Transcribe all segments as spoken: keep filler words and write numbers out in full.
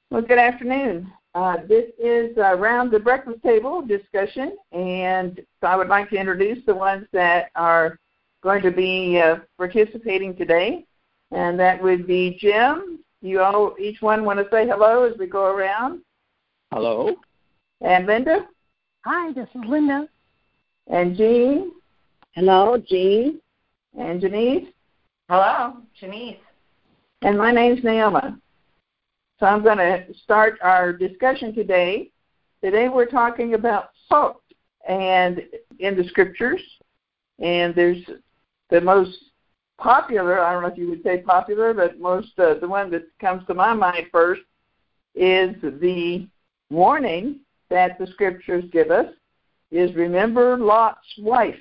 Well, good afternoon. Uh, this is Around the Breakfast Table discussion, and so I would like to introduce the ones that are going to be uh, participating today, and that would be Jim. You all, each one want to say hello as we go around. Hello. And Linda. Hi, this is Linda. And Jean. Hello, Jean. And Janice. Hello, Janice. And my name's Naomi. So I'm going to start our discussion today. Today we're talking about salt and in the scriptures. And there's the most popular, I don't know if you would say popular, but most uh, the one that comes to my mind first is the warning that the scriptures give us is remember Lot's wife.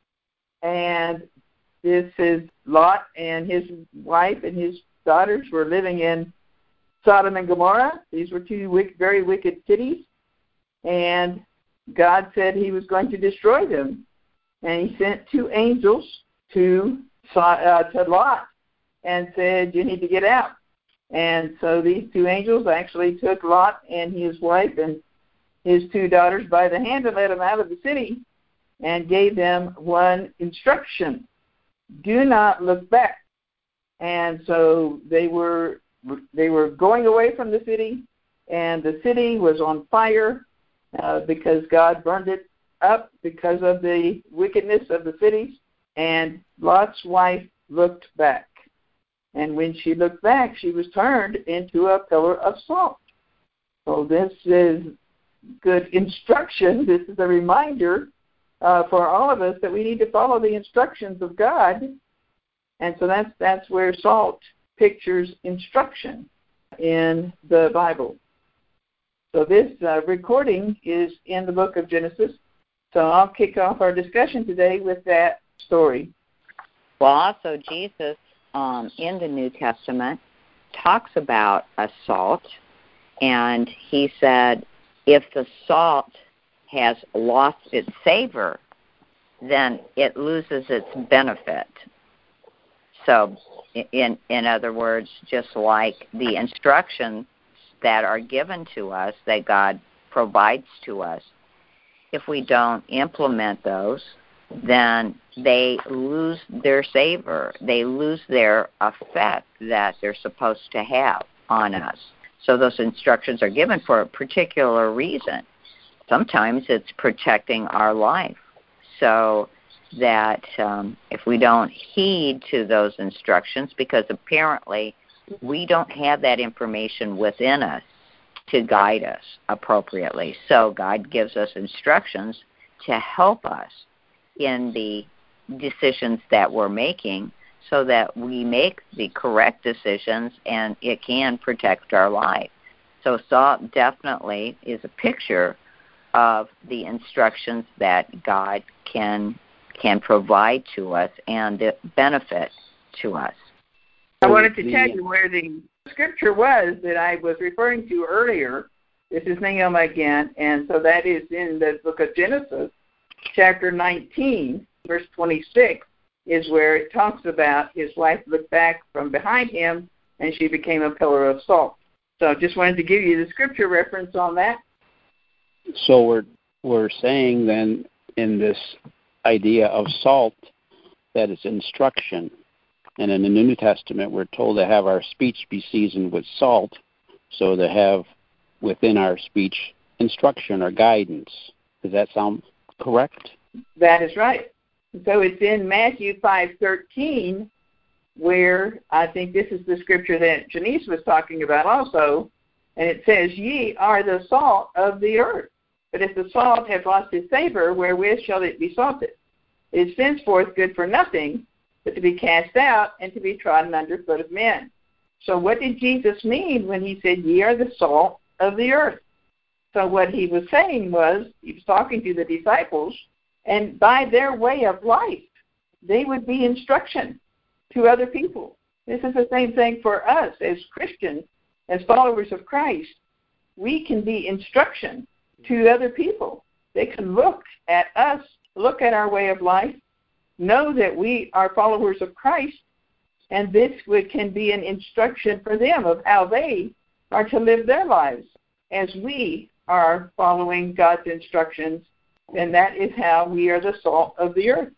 And this is Lot and his wife and his daughters were living in Sodom and Gomorrah. These were two wicked, very wicked cities, and God said he was going to destroy them. And he sent two angels to, uh, to Lot and said, you need to get out. And so these two angels actually took Lot and his wife and his two daughters by the hand and led them out of the city and gave them one instruction: do not look back. And so they were They were going away from the city, and the city was on fire uh, because God burned it up because of the wickedness of the cities. And Lot's wife looked back. And when she looked back, she was turned into a pillar of salt. So this is good instruction. This is a reminder uh, for all of us that we need to follow the instructions of God. And so that's that's where salt pictures instruction in the Bible. So this uh, recording is in the book of Genesis. So I'll kick off our discussion today with that story. Well, also Jesus um, in the New Testament talks about a salt, and he said if the salt has lost its savor, then it loses its benefit. So In in other words, just like the instructions that are given to us, that God provides to us, if we don't implement those, then they lose their savor. They lose their effect that they're supposed to have on us. So those instructions are given for a particular reason. Sometimes it's protecting our life. So that um, if we don't heed to those instructions, because apparently we don't have that information within us to guide us appropriately. So God gives us instructions to help us in the decisions that we're making so that we make the correct decisions and it can protect our life. So salt definitely is a picture of the instructions that God can can provide to us and the benefit to us. I wanted to tell you where the scripture was that I was referring to earlier. This is Naomi again, and so that is in the book of Genesis, chapter nineteen, verse twenty-six, is where it talks about his wife looked back from behind him, and she became a pillar of salt. So just wanted to give you the scripture reference on that. So we're we're saying then in this idea of salt that it's instruction. And in the New Testament, we're told to have our speech be seasoned with salt, so to have within our speech instruction or guidance. Does that sound correct? That is right. So it's in Matthew five thirteen, where I think this is the scripture that Janice was talking about also, and it says, ye are the salt of the earth. But if the salt have lost its savor, wherewith shall it be salted? It is thenceforth good for nothing, but to be cast out and to be trodden under foot of men. So what did Jesus mean when he said, ye are the salt of the earth? So what he was saying was, he was talking to the disciples, and by their way of life, they would be instruction to other people. This is the same thing for us as Christians, as followers of Christ. We can be instruction to other people. They can look at us, look at our way of life, know that we are followers of Christ, and this would, can be an instruction for them of how they are to live their lives as we are following God's instructions, and that is how we are the salt of the earth.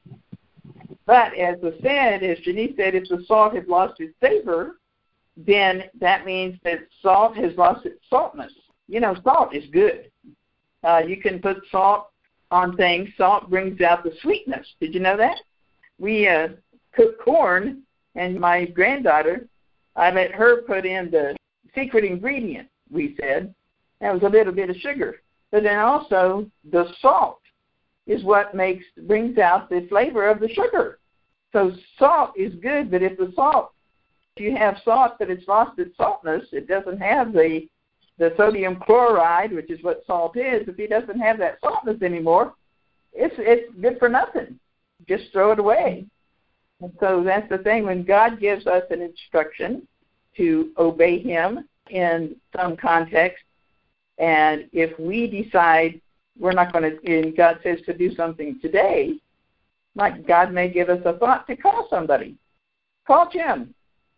But as was said, as Janice said, if the salt has lost its savor, then that means that salt has lost its saltness. You know, salt is good. Uh, you can put salt on things. Salt brings out the sweetness. Did you know that? We uh, cook corn, and my granddaughter, I let her put in the secret ingredient, we said. That was a little bit of sugar. But then also the salt is what makes brings out the flavor of the sugar. So salt is good, but if the salt, if you have salt but it's lost its saltness, it doesn't have the the sodium chloride, which is what salt is. If it doesn't have that saltness anymore, it's it's good for nothing. Just throw it away. And so that's the thing. When God gives us an instruction to obey Him in some context, and if we decide we're not going to, and God says to do something today, like God may give us a thought to call somebody. Call Jim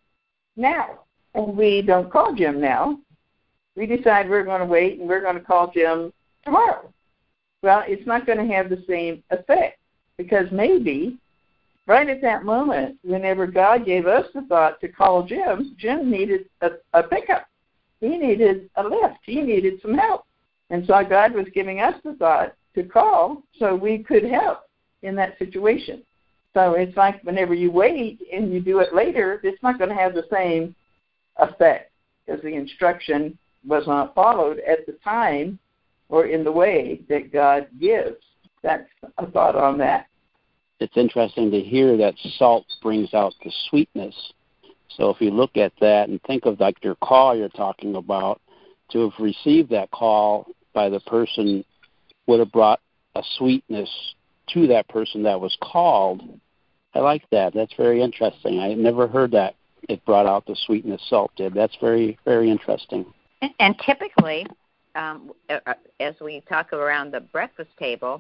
now. And we don't call Jim now. We decide we're going to wait and we're going to call Jim tomorrow. Well, it's not going to have the same effect, because maybe right at that moment, whenever God gave us the thought to call Jim, Jim needed a, a pickup. He needed a lift. He needed some help. And so God was giving us the thought to call so we could help in that situation. So it's like whenever you wait and you do it later, it's not going to have the same effect, because the instruction was not followed at the time or in the way that God gives. That's a thought on that. It's interesting to hear that salt brings out the sweetness. So if you look at that and think of like your call you're talking about, to have received that call by the person would have brought a sweetness to that person that was called. I like that. That's very interesting. I never heard that it brought out the sweetness salt did. That's very, very interesting. And, and typically, um, as we talk around the breakfast table,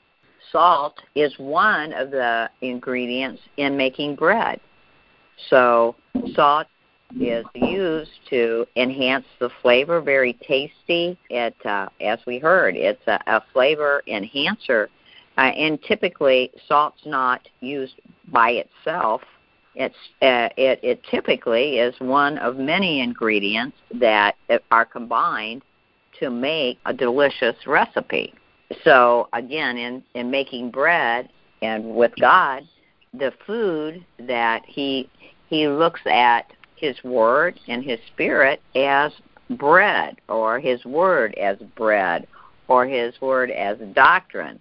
salt is one of the ingredients in making bread. So salt is used to enhance the flavor, very tasty. It, uh, as we heard, it's a, a flavor enhancer. Uh, and typically, salt's not used by itself. It's uh, it, it typically is one of many ingredients that are combined to make a delicious recipe. So again, in, in making bread and with God, the food that he he looks at His Word and His Spirit as bread, or His Word as bread, or His Word as doctrine.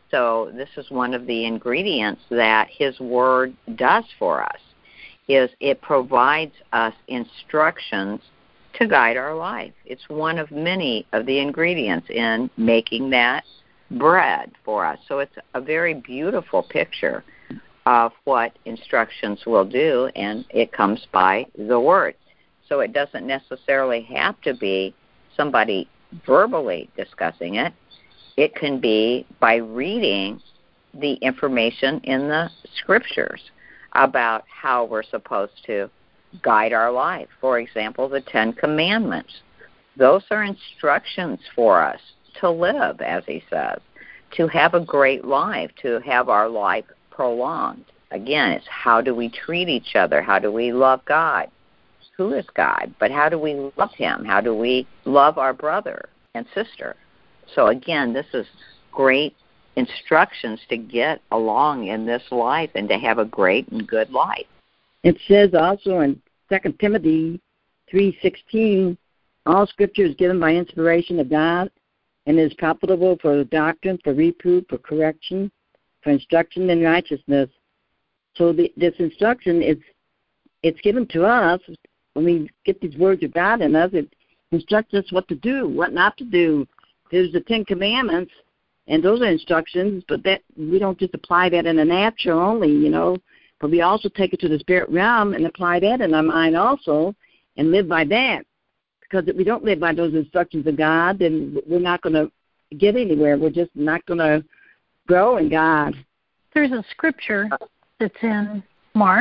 So this is one of the ingredients that His Word does for us, is it provides us instructions to guide our life. It's one of many of the ingredients in making that bread for us. So it's a very beautiful picture of what instructions will do, and it comes by the Word. So it doesn't necessarily have to be somebody verbally discussing it. It can be by reading the information in the Scriptures about how we're supposed to guide our life. For example, the Ten Commandments. Those are instructions for us to live, as He says, to have a great life, to have our life prolonged. Again, it's how do we treat each other? How do we love God? Who is God? But how do we love Him? How do we love our brother and sister? So again, this is great instructions to get along in this life and to have a great and good life. It says also in Second Timothy three sixteen, all Scripture is given by inspiration of God and is profitable for doctrine, for reproof, for correction, for instruction in righteousness. So the, this instruction is it's given to us when we get these words of God in us. It instructs us what to do, what not to do. There's the Ten Commandments, and those are instructions, but that we don't just apply that in the natural only, you know, but we also take it to the spirit realm and apply that in our mind also and live by that. Because if we don't live by those instructions of God, then we're not going to get anywhere. We're just not going to grow in God. There's a scripture that's in Mark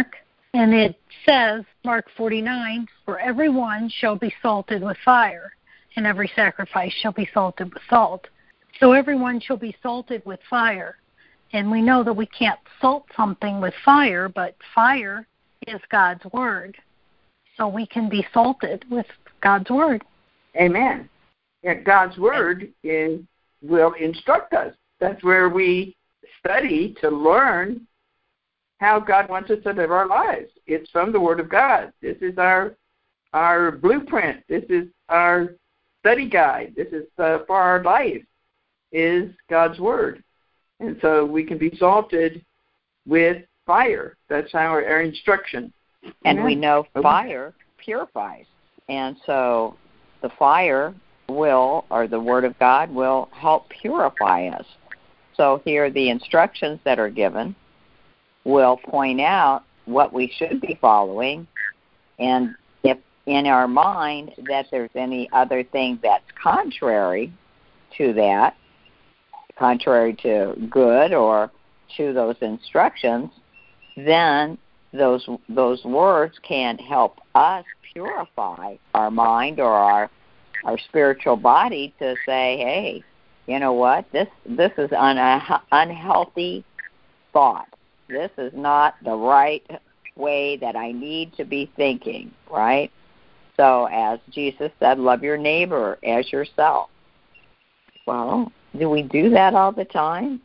And it says, Mark forty-nine, for everyone shall be salted with fire, and every sacrifice shall be salted with salt. So everyone shall be salted with fire. And we know that we can't salt something with fire, but fire is God's word. So we can be salted with God's word. Amen. Yeah, God's word is, will instruct us. That's where we study to learn how God wants us to live our lives. It's from the Word of God. This is our our blueprint. This is our study guide. This is uh, for our life, is God's Word. And so we can be salted with fire. That's our, our instruction. And Amen. we know fire purifies. And so the fire will, or the Word of God, will help purify us. So here the instructions that are given will point out what we should be following, and if in our mind that there's any other thing that's contrary to that, contrary to good or to those instructions, then those those words can help us purify our mind or our our spiritual body to say, hey, you know what, this this is an unhealthy thought. This is not the right way that I need to be thinking, right? So as Jesus said, love your neighbor as yourself. Well, do we do that all the time?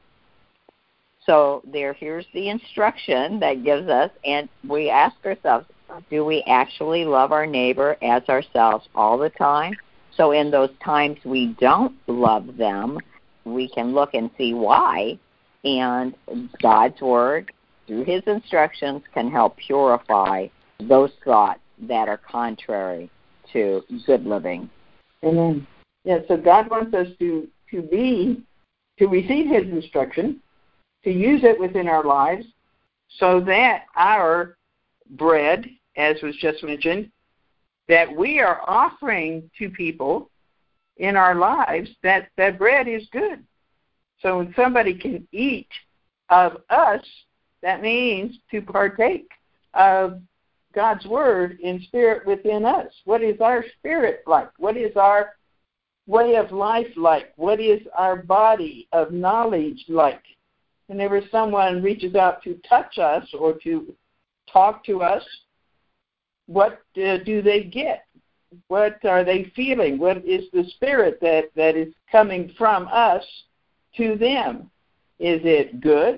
So there, here's the instruction that gives us, and we ask ourselves, do we actually love our neighbor as ourselves all the time? So in those times we don't love them, we can look and see why, and God's Word, through His instructions, can help purify those thoughts that are contrary to good living. Amen. Yeah, so God wants us to, to be, to receive His instruction, to use it within our lives, so that our bread, as was just mentioned, that we are offering to people in our lives, that that bread is good. So when somebody can eat of us, that means to partake of God's Word in spirit within us. What is our spirit like? What is our way of life like? What is our body of knowledge like? Whenever someone reaches out to touch us or to talk to us, what uh, do they get? What are they feeling? What is the spirit that, that is coming from us to them? Is it good?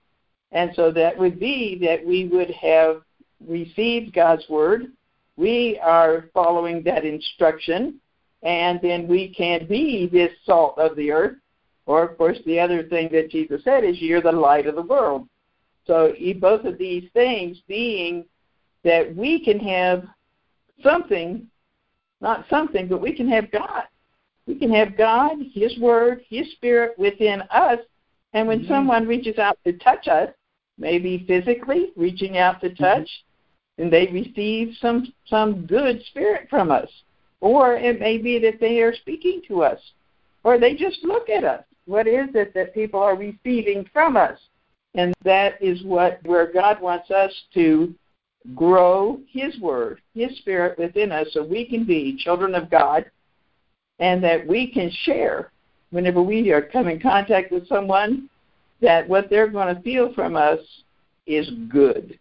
And so that would be that we would have received God's Word. We are following that instruction, and then we can be this salt of the earth. Or, of course, the other thing that Jesus said is you're the light of the world. So both of these things being that we can have something, not something, but we can have God. We can have God, His Word, His Spirit within us. And when mm-hmm. someone reaches out to touch us, maybe physically reaching out to touch, mm-hmm. and they receive some some good spirit from us. Or it may be that they are speaking to us, or they just look at us. What is it that people are receiving from us? And that is what where God wants us to grow His Word, His Spirit within us, so we can be children of God, and that we can share whenever we are come in contact with someone, that what they're going to feel from us is good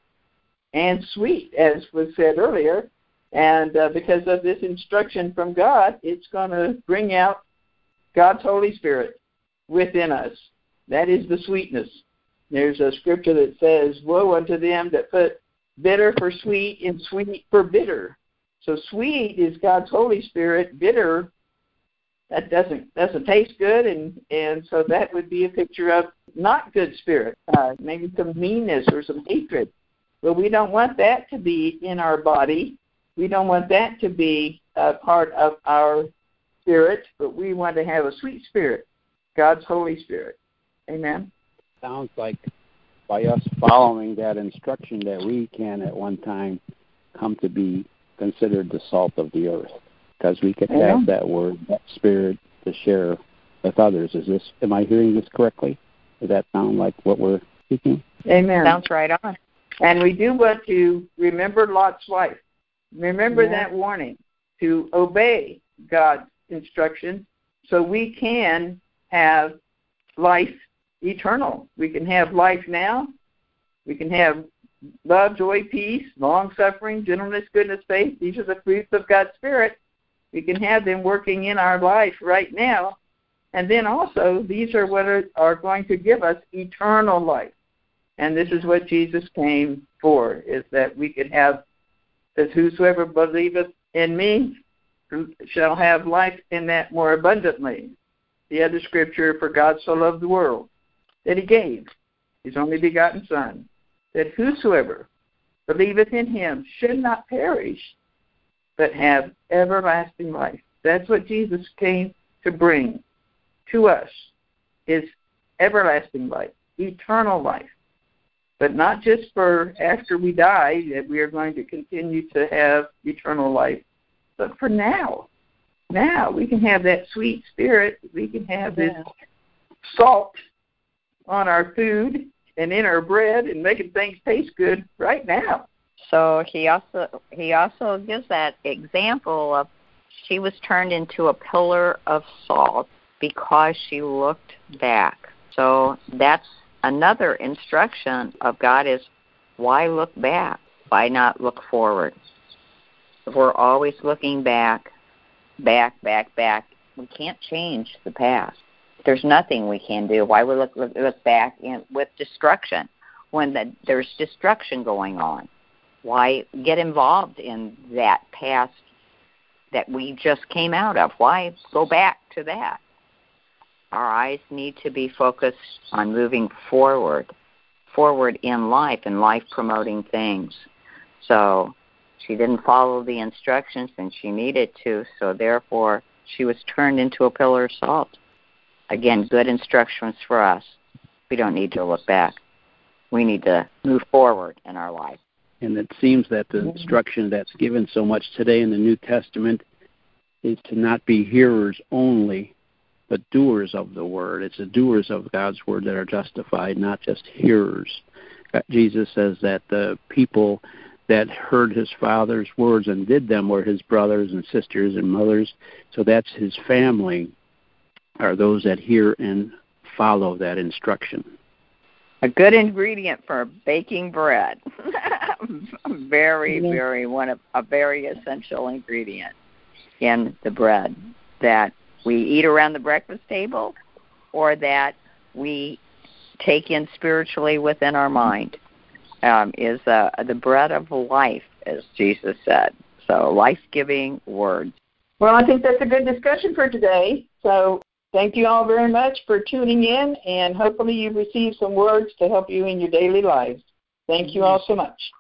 and sweet, as was said earlier. And uh, because of this instruction from God, it's going to bring out God's Holy Spirit within us. That is the sweetness. There's a scripture that says, woe unto them that put bitter for sweet and sweet for bitter. So sweet is God's Holy Spirit. Bitter, that doesn't doesn't taste good, and, and so that would be a picture of not good spirit, uh, maybe some meanness or some hatred. But we don't want that to be in our body. We don't want that to be a part of our spirit, but we want to have a sweet spirit, God's Holy Spirit. Amen? Sounds like by us following that instruction that we can at one time come to be considered the salt of the earth, because we could have Amen. That word, that spirit to share with others. Is this? Am I hearing this correctly? Does that sound like what we're speaking? Amen. Sounds right on. And we do want to remember Lot's wife. Remember Yeah. that warning to obey God's instructions so we can have life eternal. We can have life now. We can have love, joy, peace, long-suffering, gentleness, goodness, faith. These are the fruits of God's Spirit. We can have them working in our life right now. And then also, these are what are, are going to give us eternal life. And this is what Jesus came for, is that we could have, that whosoever believeth in me shall have life in that more abundantly. The other scripture, for God so loved the world, that he gave his only begotten Son, that whosoever believeth in him should not perish, but have everlasting life. That's what Jesus came to bring to us, is everlasting life, eternal life. But not just for after we die that we are going to continue to have eternal life, but for now. Now we can have that sweet spirit. We can have this salt on our food and in our bread and making things taste good right now. So he also he also gives that example of she was turned into a pillar of salt because she looked back. So that's another instruction of God, is why look back? Why not look forward? If we're always looking back, back, back, back, we can't change the past. There's nothing we can do. Why would we look, look, look back in, with destruction when the, there's destruction going on? Why get involved in that past that we just came out of? Why go back to that? Our eyes need to be focused on moving forward, forward in life and life-promoting things. So she didn't follow the instructions, and she needed to, so therefore she was turned into a pillar of salt. Again, good instructions for us. We don't need to look back. We need to move forward in our life. And it seems that the instruction that's given so much today in the New Testament is to not be hearers only, but doers of the word. It's the doers of God's word that are justified, not just hearers. Jesus says that the people that heard his Father's words and did them were his brothers and sisters and mothers. So that's his family, are those that hear and follow that instruction. A good ingredient for baking bread. very, very one of a very essential ingredient in the bread that we eat around the breakfast table, or that we take in spiritually within our mind, um, is uh, the bread of life, as Jesus said. So life-giving words. Well, I think that's a good discussion for today. So thank you all very much for tuning in, and hopefully you've received some words to help you in your daily lives. Thank you all so much.